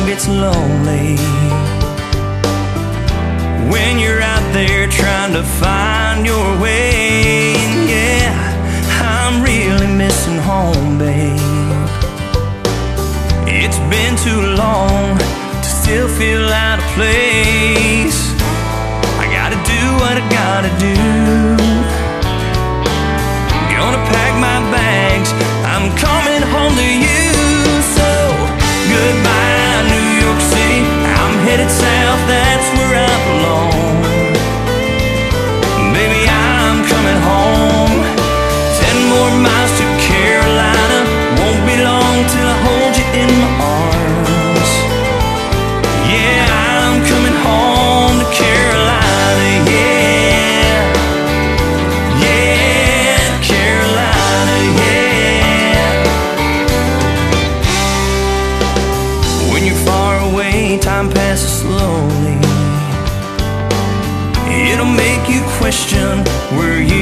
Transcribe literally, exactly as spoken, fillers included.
gets lonely when you're out there trying to find your way. Yeah, I'm really missing home, babe. It's been too long to still feel out of place. I gotta do what I gotta do. Gonna pack my bags, I'm coming home to you. So, goodbye New York City, I'm headed south, that's where I belong. Baby, I'm coming home. Ten more miles to Carolina, won't be long till I hold you in my arms. Yeah, I'm coming home to Carolina, yeah. Yeah, Carolina, yeah. When you're far away, time passes slowly. It'll make you question where you